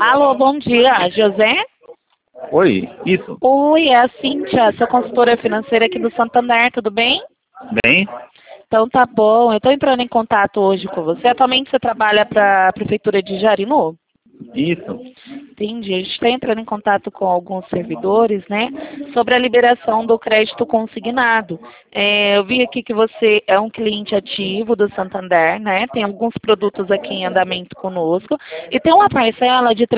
Alô, bom dia, José? Oi, isso. Oi, é a Cíntia, sou consultora financeira aqui do Santander, tudo bem? Bem? Então tá bom, eu estou entrando em contato hoje com você. Atualmente você trabalha para a Prefeitura de Jarinu? Isso. Entendi. A gente está entrando em contato com alguns servidores, né, sobre a liberação do crédito consignado. Eu vi aqui que você é um cliente ativo do Santander, né, tem alguns produtos aqui em andamento conosco e tem uma parcela de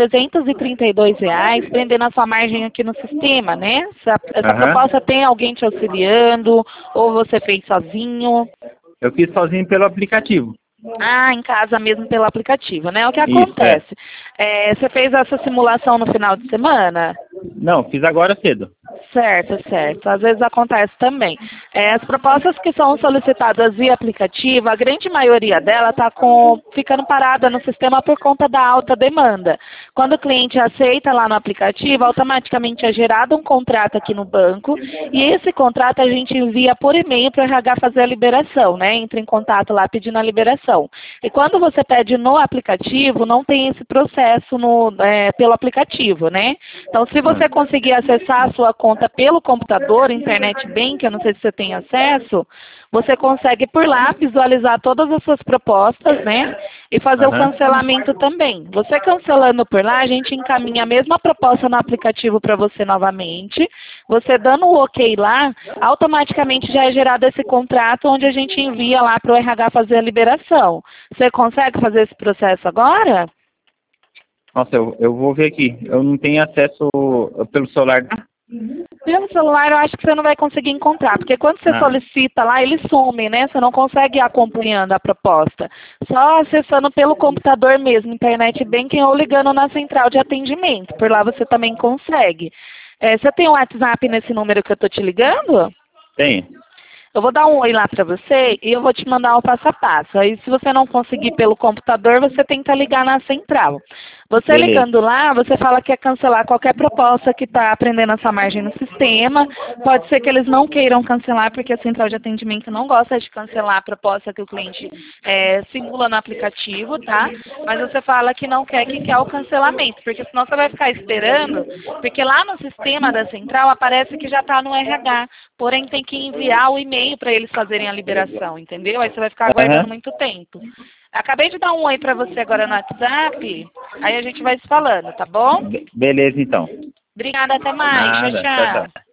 R$ 332 prendendo a sua margem aqui no sistema, né? Essa Aham. proposta tem alguém te auxiliando ou você fez sozinho? Eu fiz sozinho pelo aplicativo. Ah, em casa mesmo pelo aplicativo, né? O que Isso, é. acontece? Você fez essa simulação no final de semana? Não, fiz agora cedo. Certo, certo. Às vezes acontece também. As propostas que são solicitadas via aplicativo, a grande maioria dela está ficando parada no sistema por conta da alta demanda. Quando o cliente aceita lá no aplicativo, automaticamente é gerado um contrato aqui no banco e esse contrato a gente envia por e-mail para o RH fazer a liberação, né? Entra em contato lá pedindo a liberação. E quando você pede no aplicativo, não tem esse processo pelo aplicativo, né? Então, se você conseguir acessar a sua conta pelo computador, internet bank, eu não sei se você tem acesso, você consegue por lá visualizar todas as suas propostas, né? E fazer o Aham. cancelamento também. Você cancelando por lá, a gente encaminha a mesma proposta no aplicativo para você novamente. Você dando o ok lá, automaticamente já é gerado esse contrato onde a gente envia lá para o RH fazer a liberação. Você consegue fazer esse processo agora? Nossa, eu vou ver aqui. Eu não tenho acesso pelo celular. Pelo celular eu acho que você não vai conseguir encontrar, porque quando você Ah, solicita lá, ele some, né? Você não consegue ir acompanhando a proposta. Só acessando pelo computador mesmo, internet banking ou ligando na central de atendimento. Por lá você também consegue. Você tem um WhatsApp nesse número que eu estou te ligando? tem. Eu vou dar um oi lá para você e eu vou te mandar o passo a passo. Aí, se você não conseguir pelo computador, você tenta ligar na central. Você Beleza. ligando lá, você fala que quer cancelar qualquer proposta que está prendendo essa margem no sistema. Pode ser que eles não queiram cancelar, porque a central de atendimento não gosta de cancelar a proposta que o cliente simula no aplicativo, tá? Mas você fala que não quer, que quer o cancelamento, porque senão você vai ficar esperando, porque lá no sistema da central aparece que já está no RH, porém tem que enviar o e-mail para eles fazerem a liberação, entendeu? Aí você vai ficar aguardando Aham. muito tempo. Acabei de dar um oi para você agora no WhatsApp, aí a gente vai se falando, tá bom? Beleza, então. Obrigada, até mais. Tchau, Nada. Tchau, tchau. tchau.